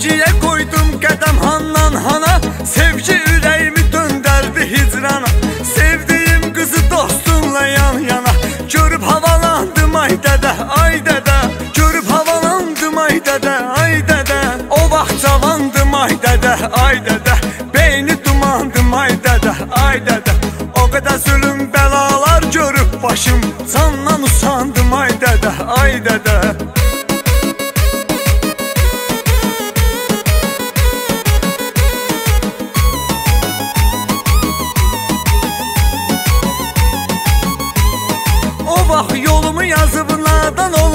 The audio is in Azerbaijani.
Sevgiyə qoydum qədəm handan hana, sevgi ürəyimi döndərdi hicrana. Sevdiyim qızı dostunla yan yana, görüb havalandım ay dədə, ay dədə. Görüb havalandım ay dədə, ay dədə. O vaxt cavandım ay dədə, ay dədə. Beyni dumandım ay dədə, ay dədə. O qədər zülüm bəlalar görüb başım